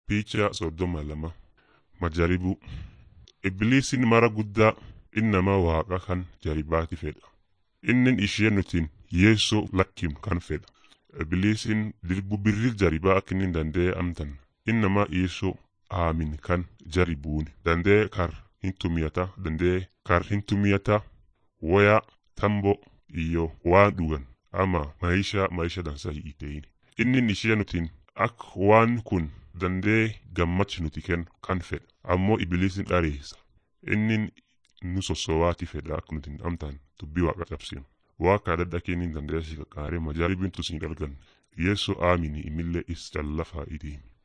Picha soddoma lama majaribu. Ibliisiin mara guddaa innama waaqa kan jaribaati fedha. Innin ishee nutiin Yeesoo lakkim kan fedha. Ibliisiin dirbu birril jaribaa akka inni danda'e amtan. Innama Yeesoo aamin kan jaribuuni. Danda'e kar hin tumiyata waya tambo iyo waan dhugan ama maisha dansa hiiteeyini. Innin ishee nutiin akka waan kun danda'e gammach nuti kan fedha. Ammoo ibliisiin dhareessa. Innin nu sossowaati fedha akka nuti amtaan dubbii waaqa cabsinu. Waaqa adda kennin danda'e si qaqqaaree majaribin tusin dalgan. Yeesoo aamini imillee is callafaa idiimi.